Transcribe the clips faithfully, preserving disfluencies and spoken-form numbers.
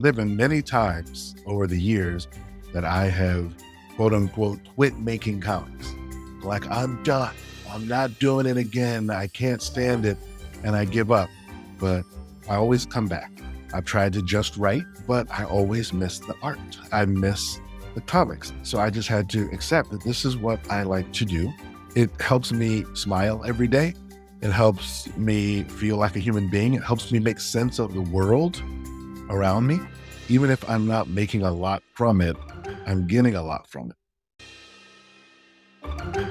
There have been many times over the years that I have, quote unquote, quit making comics. Like, I'm done. I'm not doing it again. I can't stand it. And I give up. But I always come back. I've tried to just write, but I always miss the art. I miss the comics. So I just had to accept that this is what I like to do. It helps me smile every day. It helps me feel like a human being. It helps me make sense of the world around me. Even if I'm not making a lot from it, I'm getting a lot from it.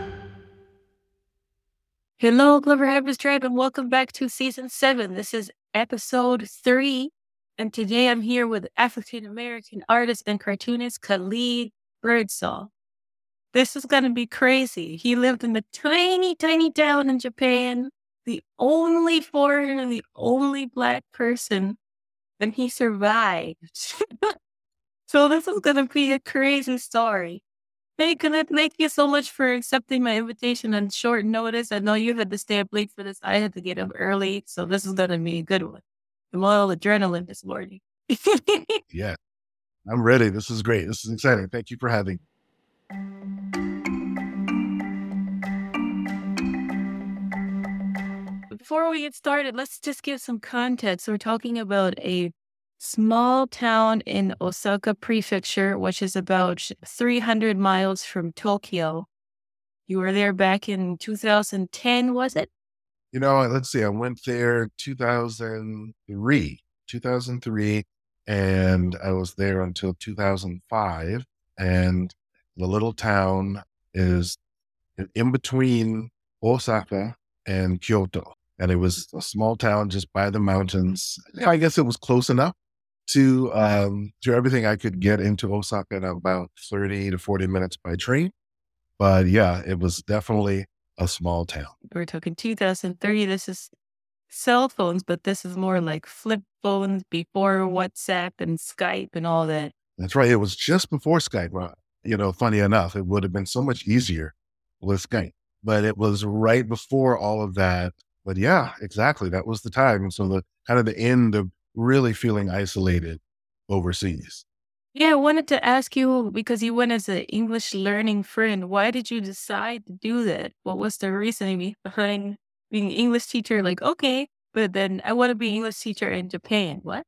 Hello, Clever Habits Tribe, and welcome back to season seven. This is episode three, and today I'm here with African-American artist and cartoonist Khalid Birdsall. This is going to be crazy. He lived in a tiny, tiny town in Japan, the only foreigner, the only Black person, and he survived. So this is going to be a crazy story. Hey, Khalid, thank you so much for accepting my invitation on short notice. I know you had to stay up late for this. I had to get up early, so this is going to be a good one. I'm all adrenaline this morning. Yeah, I'm ready. This is great. This is exciting. Thank you for having me. Before we get started, let's just give some context. We're talking about a small town in Osaka Prefecture, which is about three hundred miles from Tokyo. You were there back in two thousand ten, was it? You know, let's see. I went there two thousand three, two thousand three, and I was there until two thousand five. And the little town is in between Osaka and Kyoto. And it was a small town just by the mountains. I guess it was close enough to um, to everything I could get into Osaka in about thirty to forty minutes by train. But yeah, it was definitely a small town. We're talking two thousand three. This is cell phones, but this is more like flip phones before WhatsApp and Skype and all that. That's right. It was just before Skype. You know, funny enough, it would have been so much easier with Skype, but it was right before all of that. But yeah, exactly. That was the time. And so the kind of the end of really feeling isolated overseas. Yeah, I wanted to ask you, because you went as an English learning friend, why did you decide to do that? What was the reasoning behind being an English teacher? Like, okay, but then I want to be an English teacher in Japan. What?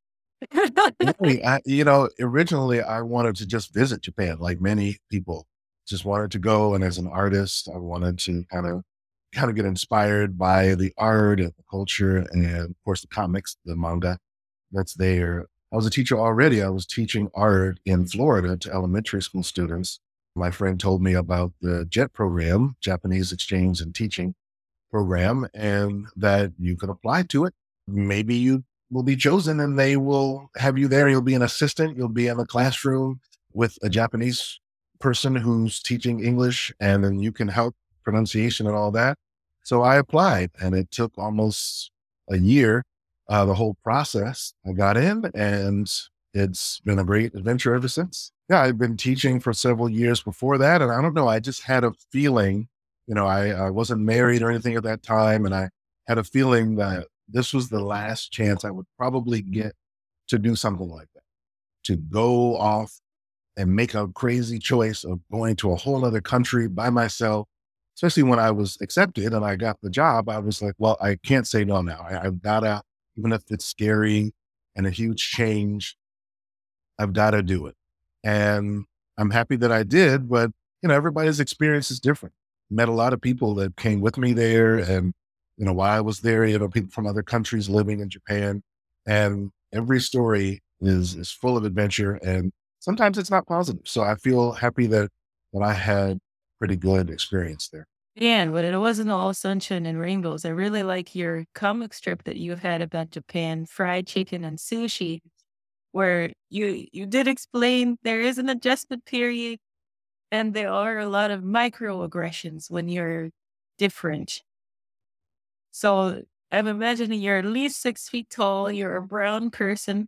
Really, I, you know, originally I wanted to just visit Japan, like many people. Just wanted to go, and as an artist, I wanted to kind of kind of get inspired by the art and the culture, and of course the comics, the manga that's there. I was a teacher already. I was teaching art in Florida to elementary school students. My friend told me about the JET program, Japanese Exchange and Teaching program, and that you could apply to it. Maybe you will be chosen and they will have you there. You'll be an assistant. You'll be in a classroom with a Japanese person who's teaching English, and then you can help pronunciation and all that. So I applied, and it took almost a year, uh, the whole process. I got in, and it's been a great adventure ever since. Yeah, I've been teaching for several years before that, and I don't know, I just had a feeling, you know, I, I wasn't married or anything at that time, and I had a feeling that this was the last chance I would probably get to do something like that, to go off and make a crazy choice of going to a whole other country by myself. Especially when I was accepted and I got the job, I was like, well, I can't say no now. I, I've got to, even if it's scary and a huge change, I've got to do it. And I'm happy that I did, but you know, everybody's experience is different. Met a lot of people that came with me there, and you know, while I was there, you know, people from other countries living in Japan, and every story is is full of adventure, and sometimes it's not positive. So I feel happy that that I had pretty good experience there. Yeah, but it wasn't all sunshine and rainbows. I really like your comic strip that you had about Japan, fried chicken and sushi, where you you did explain there is an adjustment period and there are a lot of microaggressions when you're different. So I'm imagining you're at least six feet tall, you're a brown person,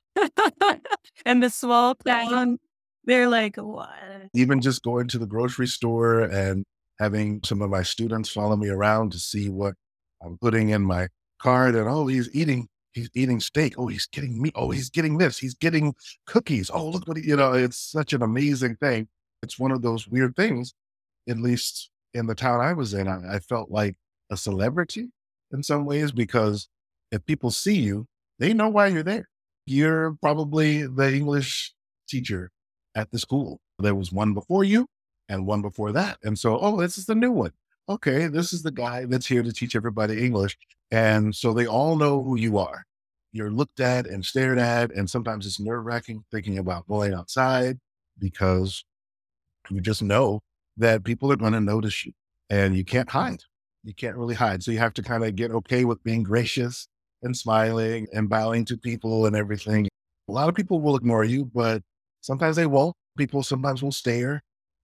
and the small town, they're like, what? Even just going to the grocery store and having some of my students follow me around to see what I'm putting in my cart, and oh, he's eating he's eating steak. Oh, he's getting meat. Oh, he's getting this. He's getting cookies. Oh, look what he, you know, it's such an amazing thing. It's one of those weird things, at least in the town I was in. I, I felt like a celebrity in some ways because if people see you, they know why you're there. You're probably the English teacher at the school. There was one before you and one before that. And so, oh, this is the new one. Okay, this is the guy that's here to teach everybody English. And so they all know who you are. You're looked at and stared at. And sometimes it's nerve wracking thinking about going outside because you just know that people are going to notice you and you can't hide. You can't really hide. So you have to kind of get okay with being gracious and smiling and bowing to people and everything. A lot of people will ignore you, but sometimes they won't. People sometimes will stare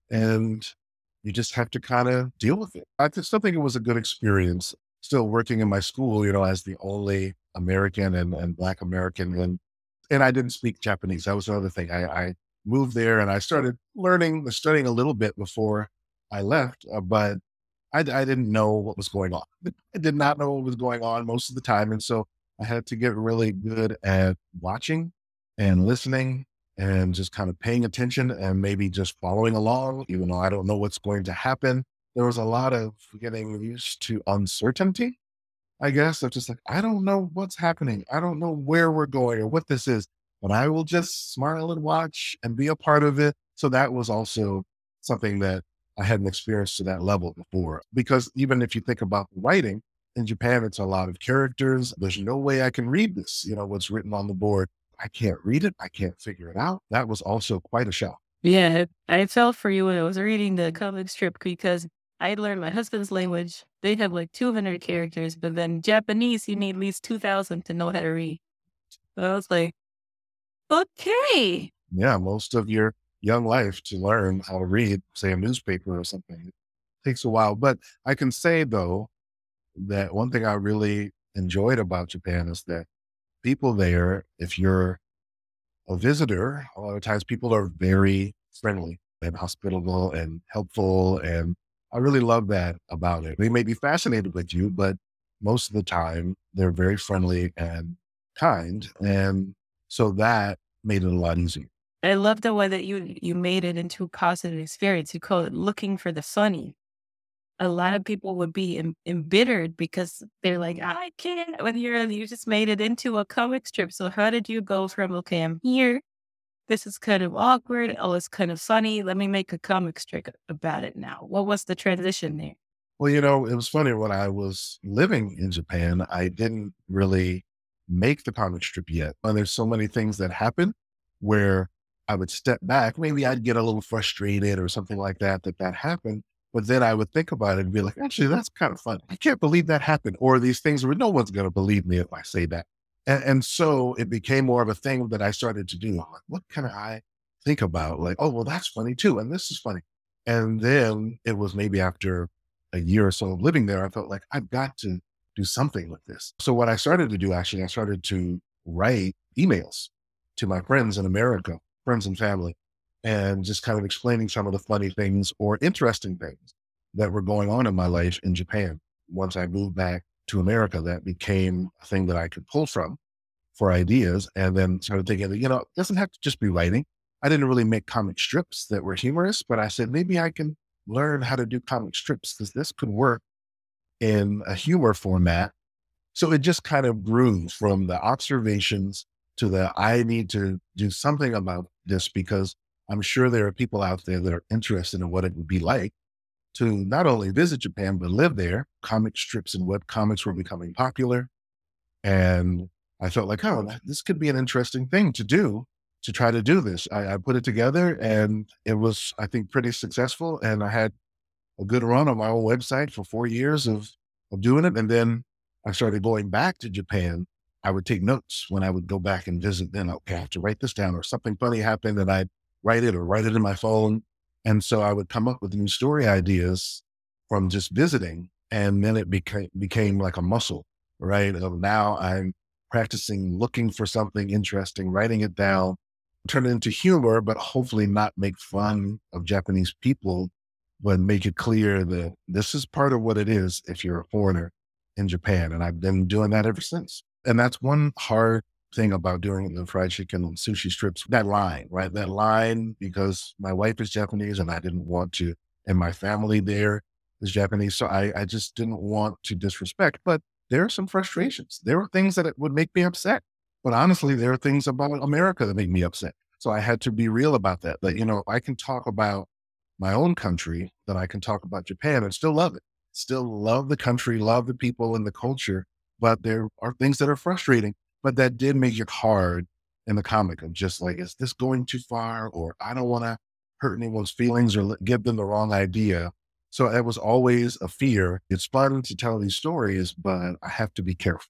and you just have to kind of deal with it. I just still think it was a good experience still working in my school, you know, as the only American and, and Black American. And, and I didn't speak Japanese. That was another thing. I, I moved there and I started learning, studying a little bit before I left, uh, but I, I didn't know what was going on. I did not know what was going on most of the time. And so I had to get really good at watching and listening and just kind of paying attention and maybe just following along, even though I don't know what's going to happen. There was a lot of getting used to uncertainty, I guess. Of just like, I don't know what's happening. I don't know where we're going or what this is, but I will just smile and watch and be a part of it. So that was also something that I hadn't experienced to that level before. Because even if you think about the writing in Japan, it's a lot of characters. There's no way I can read this, you know, what's written on the board. I can't read it. I can't figure it out. That was also quite a shock. Yeah, I felt for you when I was reading the comic strip because I learned my husband's language. They have like two hundred characters, but then Japanese, you need at least two thousand to know how to read. So I was like, okay. Yeah, most of your young life to learn how to read, say a newspaper or something. It takes a while. But I can say though, that one thing I really enjoyed about Japan is that people there, if you're a visitor, a lot of times people are very friendly and hospitable and helpful. And I really love that about it. They may be fascinated with you, but most of the time they're very friendly and kind. And so that made it a lot easier. I love the way that you you made it into a positive experience. You call it looking for the funny. A lot of people would be em- embittered because they're like, I can't. When you're you just made it into a comic strip. So how did you go from okay, I'm here. This is kind of awkward. Oh, it's kind of funny. Let me make a comic strip about it now. What was the transition there? Well, you know, it was funny when I was living in Japan, I didn't really make the comic strip yet. And there's so many things that happen where I would step back. Maybe I'd get a little frustrated or something like that, that that happened. But then I would think about it and be like, actually, that's kind of fun. I can't believe that happened. Or these things where no one's going to believe me if I say that. And, and so it became more of a thing that I started to do. I'm like, what can I think about? Like, oh, well, that's funny too. And this is funny. And then it was maybe after a year or so of living there, I felt like I've got to do something with this. So what I started to do, actually, I started to write emails to my friends in America, friends and family, and just kind of explaining some of the funny things or interesting things that were going on in my life in Japan. Once I moved back to America, that became a thing that I could pull from for ideas, and then started thinking that, you know, it doesn't have to just be writing. I didn't really make comic strips that were humorous, but I said, maybe I can learn how to do comic strips because this could work in a humor format. So it just kind of grew from the observations to the, I need to do something about this because I'm sure there are people out there that are interested in what it would be like to not only visit Japan, but live there. Comic strips and web comics were becoming popular. And I felt like, oh, this could be an interesting thing to do, to try to do this. I, I put it together and it was, I think, pretty successful. And I had a good run on my own website for four years of, of doing it. And then I started going back to Japan. I would take notes when I would go back and visit. Then, okay, I have to write this down, or something funny happened and I'd write it or write it in my phone. And so I would come up with new story ideas from just visiting. And then it became, became like a muscle, right? Of now I'm practicing looking for something interesting, writing it down, turn it into humor, but hopefully not make fun of Japanese people, but make it clear that this is part of what it is if you're a foreigner in Japan. And I've been doing that ever since. And that's one hard thing about doing the fried chicken and sushi strips, that line, right? That line, because my wife is Japanese and I didn't want to, and my family there is Japanese. So I, I just didn't want to disrespect, but there are some frustrations. There were things that it would make me upset. But honestly, there are things about America that make me upset. So I had to be real about that. That, you know, I can talk about my own country, then I can talk about Japan and still love it. Still love the country, love the people and the culture. But there are things that are frustrating. But that did make it hard in the comic of just like, is this going too far? Or I don't want to hurt anyone's feelings or let- give them the wrong idea. So it was always a fear. It's fun to tell these stories, but I have to be careful.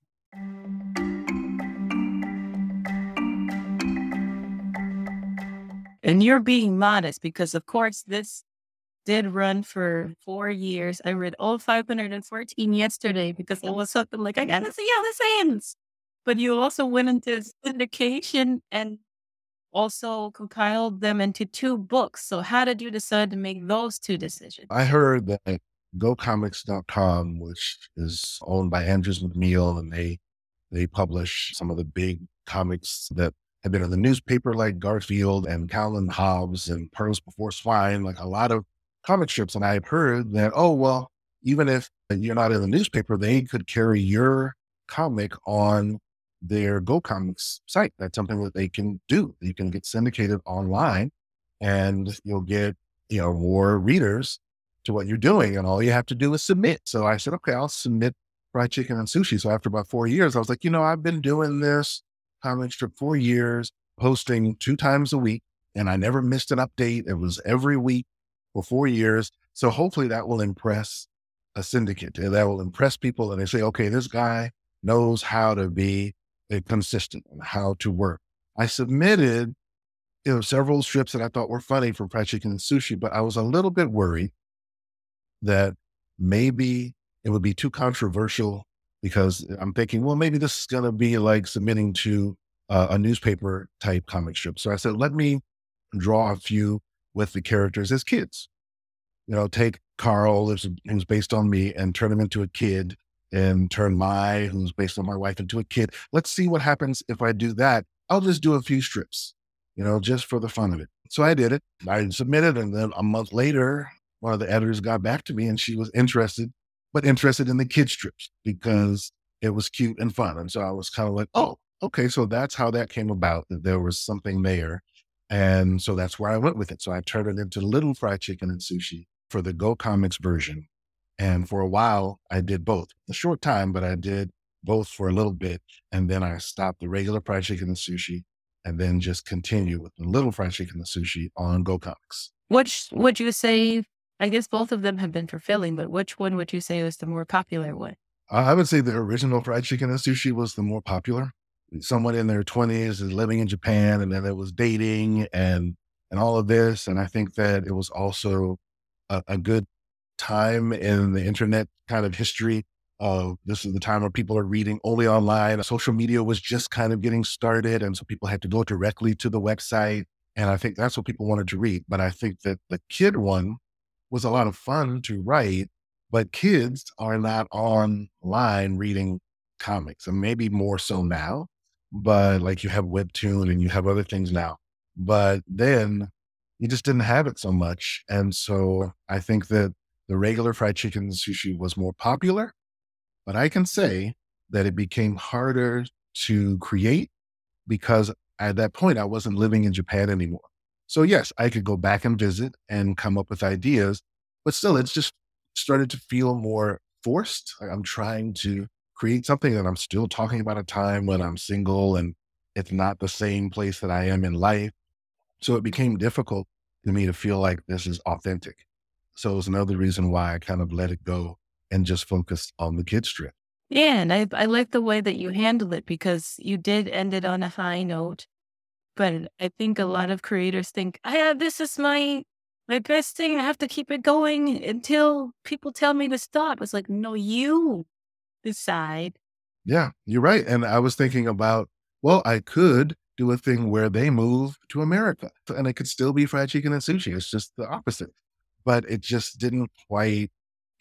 And you're being modest because, of course, this did run for four years. I read all five hundred fourteen yesterday because it was something like, I gotta see how this ends. But you also went into syndication and also compiled them into two books. So how did you decide to make those two decisions? I heard that go comics dot com, which is owned by Andrews McMeel, and they they publish some of the big comics that have been in the newspaper, like Garfield and Calvin Hobbes and Pearls Before Swine, like a lot of comic strips. And I had heard that, oh, well, even if you're not in the newspaper, they could carry your comic on their Go Comics site. That's something that they can do. You can get syndicated online and you'll get, you know, more readers to what you're doing. And all you have to do is submit. So I said, okay, I'll submit fried chicken and sushi. So after about four years, I was like, you know, I've been doing this comic strip for years, posting two times a week, and I never missed an update. It was every week for four years. So hopefully that will impress a syndicate. And that will impress people. And they say, okay, this guy knows how to be uh, consistent and how to work. I submitted, you know, several strips that I thought were funny from fried chicken and sushi, but I was a little bit worried that maybe it would be too controversial because I'm thinking, well, maybe this is going to be like submitting to uh, a newspaper type comic strip. So I said, let me draw a few with the characters as kids. You know, take Carl, who's who's based on me, and turn him into a kid, and turn Mai, who's based on my wife, into a kid. Let's see what happens if I do that. I'll just do a few strips, you know, just for the fun of it. So I did it. I submitted, and then a month later, one of the editors got back to me and she was interested, but interested in the kid strips because it was cute and fun. And so I was kind of like, oh, okay. So that's how that came about, that there was something there. And so that's where I went with it. So I turned it into Little Fried Chicken and Sushi for the Go Comics version. And for a while, I did both. A short time, but I did both for a little bit. And then I stopped the regular fried chicken and sushi and then just continued with the Little Fried Chicken and Sushi on Go Comics. Which would you say, I guess both of them have been fulfilling, but which one would you say was the more popular one? I would say the original Fried Chicken and Sushi was the more popular. Someone in their twenties is living in Japan, and then it was dating and and all of this. And I think that it was also a, a good time in the internet kind of history. Uh, this is the time where people are reading only online. Social media was just kind of getting started, and so people had to go directly to the website. And I think that's what people wanted to read. But I think that the kid one was a lot of fun to write, but kids are not online reading comics, and maybe more so now. But like you have Webtoon and you have other things now, but then you just didn't have it so much. And so I think that the regular fried chicken and sushi was more popular, but I can say that it became harder to create because at that point I wasn't living in Japan anymore. So yes, I could go back and visit and come up with ideas, but still it's just started to feel more forced. Like I'm trying to create something that I'm still talking about a time when I'm single and it's not the same place that I am in life. So it became difficult to me to feel like this is authentic. So it was another reason why I kind of let it go and just focused on the kid strip. Yeah, and I I like the way that you handled it because you did end it on a high note. But I think a lot of creators think, "Ah, this is my my best thing. I have to keep it going until people tell me to stop." It's like, no, you decide. Yeah, you're right. And I was thinking about, well, I could do a thing where they move to America and it could still be fried chicken and sushi. It's just the opposite. But it just didn't quite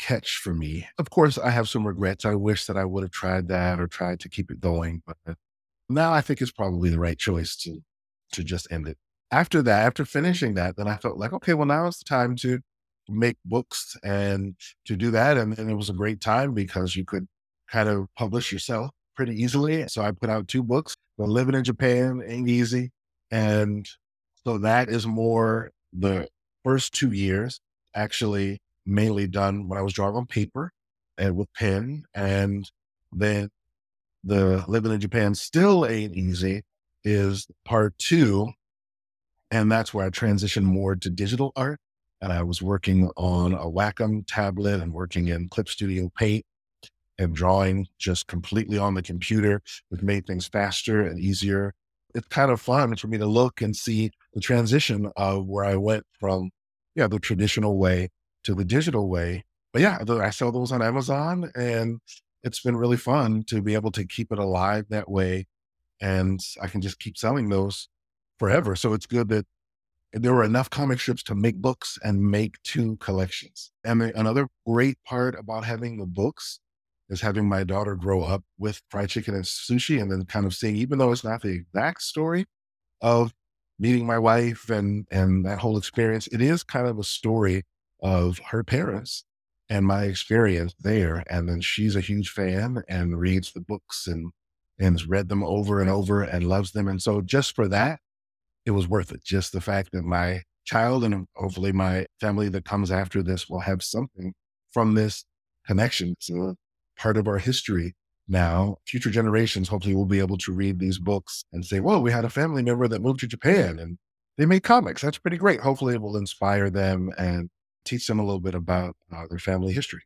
catch for me. Of course, I have some regrets. I wish that I would have tried that or tried to keep it going, but now I think it's probably the right choice to to just end it. After that, after finishing that, then I felt like, okay, well, now it's the time to make books and to do that. And, and it was a great time because you could kind of publish yourself pretty easily. So I put out two books. But Living in Japan Ain't Easy. And so that is more the first two years actually mainly done when I was drawing on paper and with pen. And then the Living in Japan Still Ain't Easy is part two. And that's where I transitioned more to digital art. And I was working on a Wacom tablet and working in Clip Studio Paint and drawing just completely on the computer, which made things faster and easier. It's kind of fun for me to look and see the transition of where I went from, yeah, the traditional way to the digital way. But yeah, I sell those on Amazon, and it's been really fun to be able to keep it alive that way. And I can just keep selling those forever. So it's good that there were enough comic strips to make books and make two collections. And the, another great part about having the books is having my daughter grow up with fried chicken and sushi, and then kind of seeing, even though it's not the exact story of meeting my wife and, and that whole experience, it is kind of a story of her parents and my experience there. And then she's a huge fan and reads the books and, and has read them over and over and loves them. And so just for that, it was worth it. Just the fact that my child and hopefully my family that comes after this will have something from this connection. It's a part of our history now. Future generations hopefully will be able to read these books and say, well, we had a family member that moved to Japan and they made comics. That's pretty great. Hopefully it will inspire them and teach them a little bit about uh, their family history.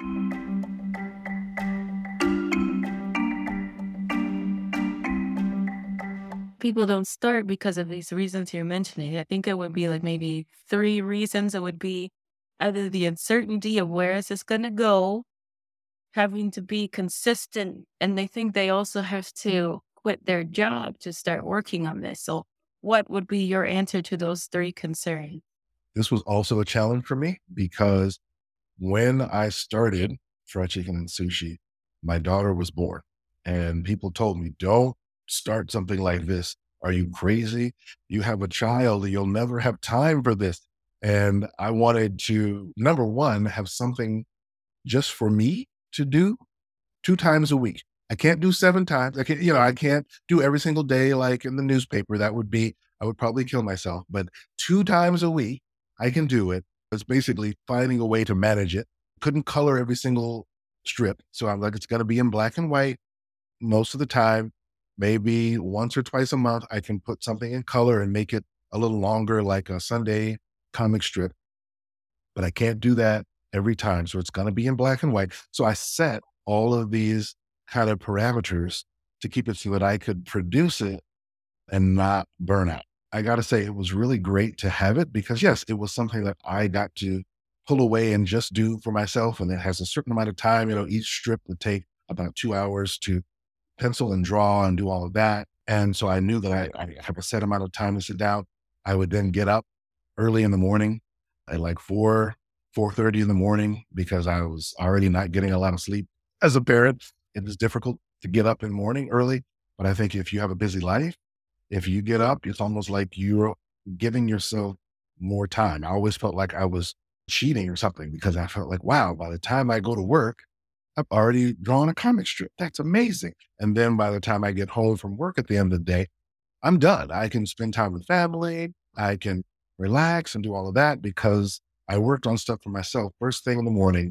People don't start because of these reasons you're mentioning. I think it would be like maybe three reasons. It would be either the uncertainty of where is this going to go, having to be consistent, and they think they also have to quit their job to start working on this. So what would be your answer to those three concerns? This was also a challenge for me because when I started fried chicken and sushi, my daughter was born, and people told me, don't start something like this. Are you crazy? You have a child, you'll never have time for this. And I wanted to, number one, have something just for me to do two times a week. I can't do seven times. I can't, you know, I can't do every single day like in the newspaper. That would be, I would probably kill myself. But two times a week, I can do it. It's basically finding a way to manage it. Couldn't color every single strip. So I'm like, it's going to be in black and white most of the time. Maybe once or twice a month, I can put something in color and make it a little longer, like a Sunday comic strip. But I can't do that every time. So it's going to be in black and white. So I set all of these kind of parameters to keep it so that I could produce it and not burn out. I got to say, it was really great to have it because, yes, it was something that I got to pull away and just do for myself. And it has a certain amount of time. You know, each strip would take about two hours to pencil and draw and do all of that. And so I knew that I, I have a set amount of time to sit down. I would then get up early in the morning at like four, four thirty in the morning because I was already not getting a lot of sleep. As a parent, it is difficult to get up in the morning early. But I think if you have a busy life, if you get up, it's almost like you're giving yourself more time. I always felt like I was cheating or something because I felt like, wow, by the time I go to work, I've already drawn a comic strip. That's amazing. And then by the time I get home from work at the end of the day, I'm done. I can spend time with family. I can relax and do all of that because I worked on stuff for myself first thing in the morning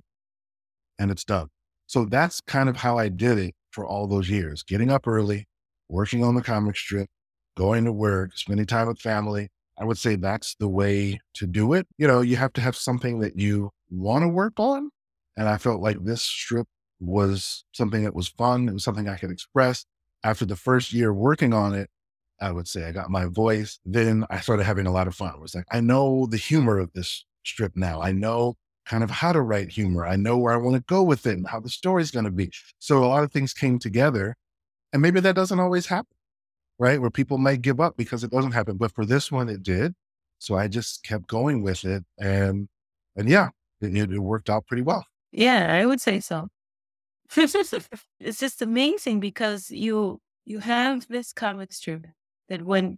and it's done. So that's kind of how I did it for all those years, getting up early, working on the comic strip, going to work, spending time with family. I would say that's the way to do it. You know, you have to have something that you want to work on. And I felt like this strip was something that was fun. It was something I could express. After the first year working on it, I would say I got my voice. Then I started having a lot of fun. It was like, I know the humor of this strip now. I know kind of how to write humor. I know where I want to go with it and how the story's going to be. So a lot of things came together, and maybe that doesn't always happen, right? Where people might give up because it doesn't happen. But for this one, it did. So I just kept going with it. And, and yeah, it, it worked out pretty well. Yeah, I would say so. It's just amazing because you you have this comic strip that went,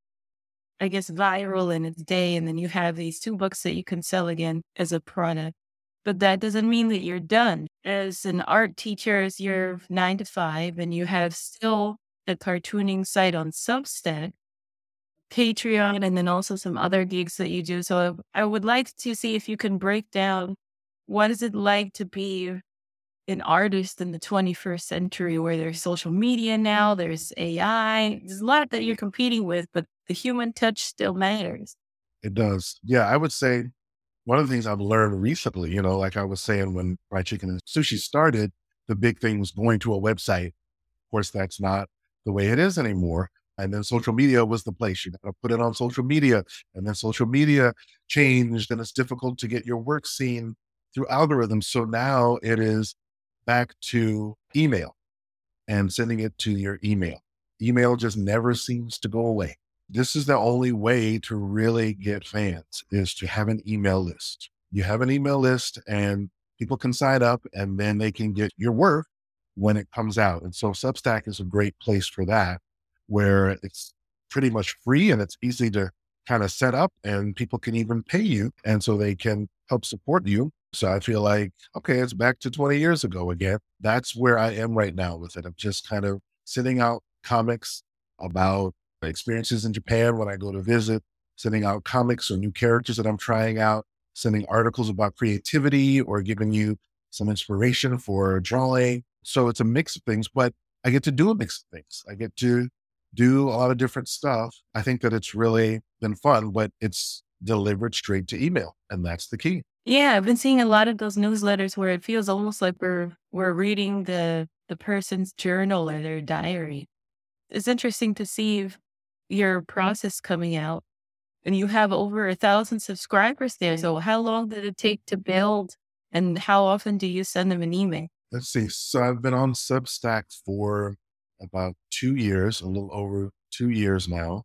I guess, viral in its day, and then you have these two books that you can sell again as a product. But that doesn't mean that you're done. As an art teacher, as you're nine to five, and you have still a cartooning site on Substack, Patreon, and then also some other gigs that you do. So I I would like to see if you can break down what is it like to be an artist in the twenty-first century where there's social media now, there's A I, there's a lot that you're competing with, but the human touch still matters. It does. Yeah, I would say one of the things I've learned recently, you know, like I was saying when fried chicken and sushi started, the big thing was going to a website. Of course, that's not the way it is anymore. And then social media was the place. You got to put it on social media. And then social media changed, and it's difficult to get your work seen through algorithms. So now it is back to email and sending it to your email. Email just never seems to go away. This is the only way to really get fans, is to have an email list. You have an email list and people can sign up, and then they can get your work when it comes out. And so Substack is a great place for that, where it's pretty much free and it's easy to kind of set up, and people can even pay you. And so they can help support you. So I feel like, okay, it's back to twenty years ago again. That's where I am right now with it. I'm just kind of sending out comics about experiences in Japan when I go to visit, sending out comics or new characters that I'm trying out, sending articles about creativity or giving you some inspiration for drawing. So it's a mix of things, but I get to do a mix of things. I get to do a lot of different stuff. I think that it's really been fun, but it's delivered straight to email. And that's the key. Yeah, I've been seeing a lot of those newsletters where it feels almost like we're we're reading the the person's journal or their diary. It's interesting to see your process coming out, and you have over a thousand subscribers there. So how long did it take to build, and how often do you send them an email? Let's see. So I've been on Substack for about two years, a little over two years now.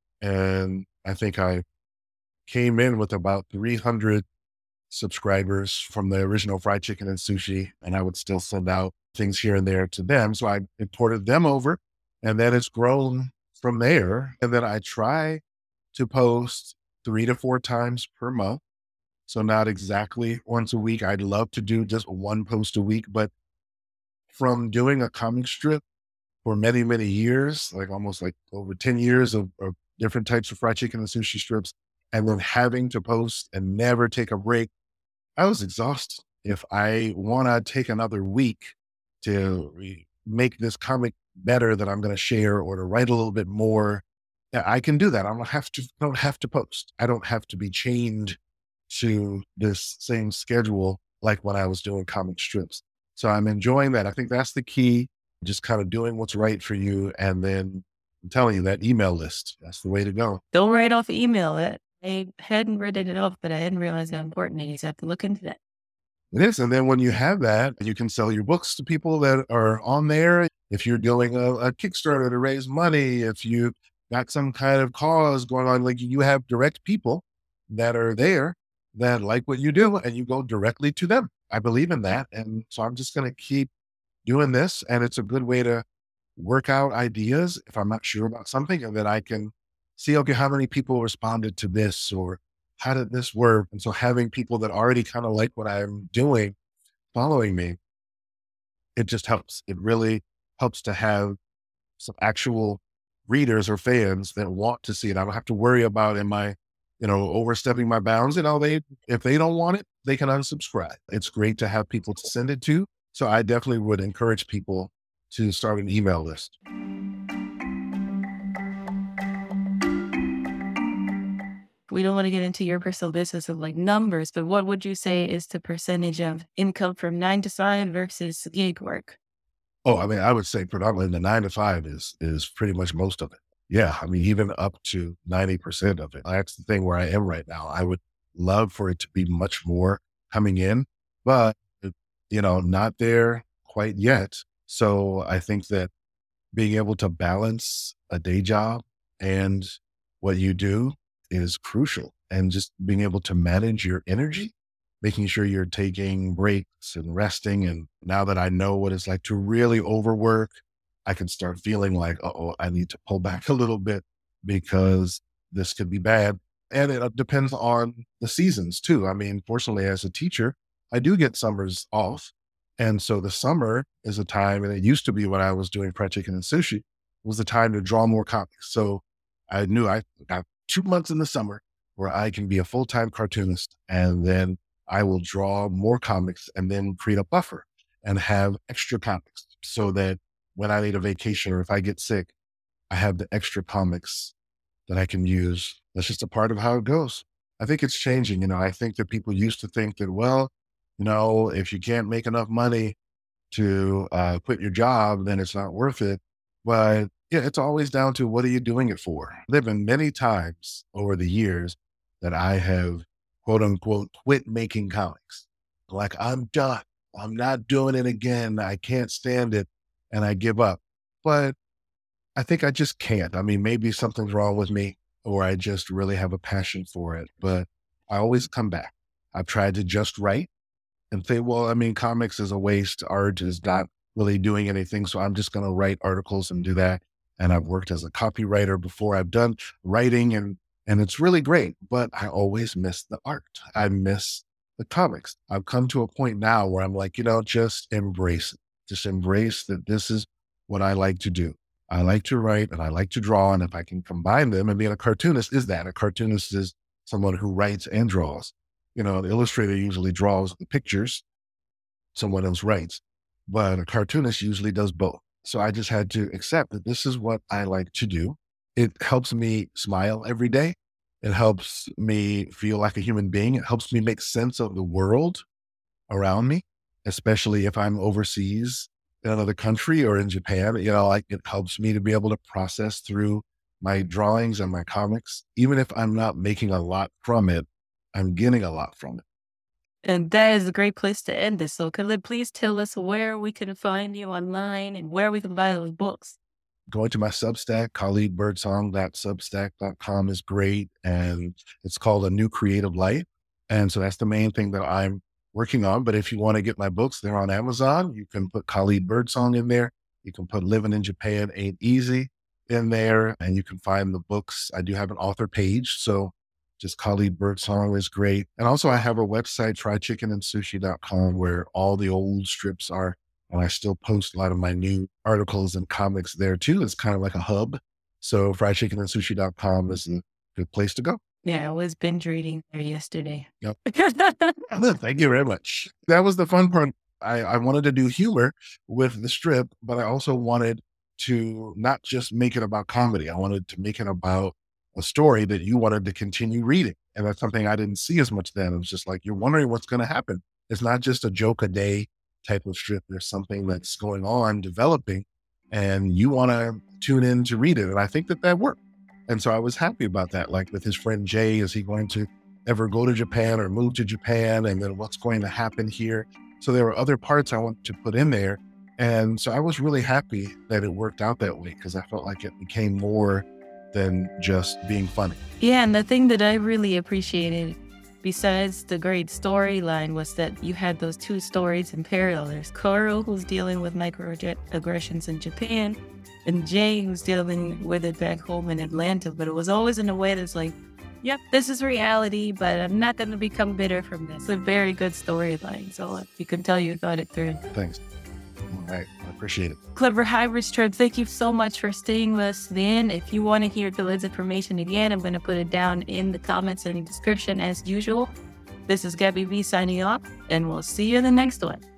And I think I came in with about three hundred subscribers from the original fried chicken and sushi. And I would still send out things here and there to them. So I imported them over, and then it's grown from there. And then I try to post three to four times per month. So not exactly once a week. I'd love to do just one post a week, but from doing a comic strip for many, many years, like almost like over ten years of, of different types of fried chicken and sushi strips, and then having to post and never take a break, I was exhausted. If I want to take another week to re- make this comic better that I'm going to share, or to write a little bit more, yeah, I can do that. I don't have to, don't have to post. I don't have to be chained to this same schedule like when I was doing comic strips. So I'm enjoying that. I think that's the key, just kind of doing what's right for you. And then I'm telling you, that email list, that's the way to go. Don't write off email. It. I hadn't written it off, but I hadn't realized how important it is. I have to look into that. It is. And then when you have that, you can sell your books to people that are on there. If you're doing a, a Kickstarter to raise money, if you got some kind of cause going on, like you have direct people that are there that like what you do, and you go directly to them. I believe in that. And so I'm just going to keep doing this. And it's a good way to work out ideas if I'm not sure about something, and then I can see, okay, how many people responded to this, or how did this work? And so having people that already kind of like what I'm doing following me, it just helps. It really helps to have some actual readers or fans that want to see it. I don't have to worry about, am I, you know, overstepping my bounds? You know, they, if they don't want it, they can unsubscribe. It's great to have people to send it to. So I definitely would encourage people to start an email list. We don't want to get into your personal business of like numbers, but what would you say is the percentage of income from nine to five versus gig work? Oh, I mean, I would say predominantly the nine to five is, is pretty much most of it. Yeah. I mean, even up to ninety percent of it. That's the thing where I am right now. I would love for it to be much more coming in, but you know, not there quite yet. So I think that being able to balance a day job and what you do is crucial, and just being able to manage your energy, making sure you're taking breaks and resting. And now that I know what it's like to really overwork, I can start feeling like, oh, I need to pull back a little bit because this could be bad. And it uh, depends on the seasons too. I mean, fortunately, as a teacher, I do get summers off. And so the summer is a time, and it used to be when I was doing fried chicken and sushi, was the time to draw more comics. So I knew I got two months in the summer where I can be a full-time cartoonist, and then I will draw more comics and then create a buffer and have extra comics so that when I need a vacation or if I get sick, I have the extra comics that I can use. That's just a part of how it goes. I think it's changing. You know, I think that people used to think that, well, you know, if you can't make enough money to uh, quit your job, then it's not worth it. But yeah, it's always down to what are you doing it for? There have been many times over the years that I have, quote unquote, quit making comics. Like, I'm done. I'm not doing it again. I can't stand it. And I give up. But I think I just can't. I mean, maybe something's wrong with me, or I just really have a passion for it. But I always come back. I've tried to just write and say, well, I mean, comics is a waste. Art is not really doing anything. So I'm just going to write articles and do that. And I've worked as a copywriter before. I've done writing, and and it's really great. But I always miss the art. I miss the comics. I've come to a point now where I'm like, you know, just embrace it. Just embrace that this is what I like to do. I like to write and I like to draw. And if I can combine them, and being a cartoonist is that. A cartoonist is someone who writes and draws. You know, the illustrator usually draws the pictures, someone else writes, but a cartoonist usually does both. So I just had to accept that this is what I like to do. It helps me smile every day. It helps me feel like a human being. It helps me make sense of the world around me, especially if I'm overseas in another country or in Japan. You know, like, it helps me to be able to process through my drawings and my comics. Even if I'm not making a lot from it, I'm getting a lot from it. And that is a great place to end this. So Khalid, please tell us where we can find you online and where we can buy those books. Going to my Substack, khalid birdsong dot substack dot com is great. And it's called A New Creative Life. And so that's the main thing that I'm working on. But if you want to get my books, they're on Amazon. You can put Khalid Birdsong in there. You can put Living in Japan Ain't Easy in there, and you can find the books. I do have an author page. So just Khalid Birdsong is great. And also I have a website, fried chicken and sushi dot com, where all the old strips are. And I still post a lot of my new articles and comics there too. It's kind of like a hub. So fried chicken and sushi dot com is a good place to go. Yeah, I was binge reading there yesterday. Yep. Thank you very much. That was the fun part. I, I wanted to do humor with the strip, but I also wanted to not just make it about comedy. I wanted to make it about a story that you wanted to continue reading. And that's something I didn't see as much then. It was just like, you're wondering what's going to happen. It's not just a joke a day type of strip. There's something that's going on, developing, and you want to tune in to read it. And I think that that worked. And so I was happy about that. Like with his friend Jay, is he going to ever go to Japan or move to Japan? And then what's going to happen here? So there were other parts I wanted to put in there. And so I was really happy that it worked out that way, because I felt like it became more than just being funny. Yeah, and the thing that I really appreciated, besides the great storyline, was that you had those two stories in parallel. There's Koro, who's dealing with microaggressions in Japan, and Jay, who's dealing with it back home in Atlanta. But it was always in a way that's like, yep, this is reality, but I'm not going to become bitter from this. A very good storyline. So you can tell you thought it through. Thanks. All right. I appreciate it. Clever Hybrid Strip, thank you so much for staying with us to the end. If you want to hear Khalid's information again, I'm going to put it down in the comments and description as usual. This is Gabby V signing off, and we'll see you in the next one.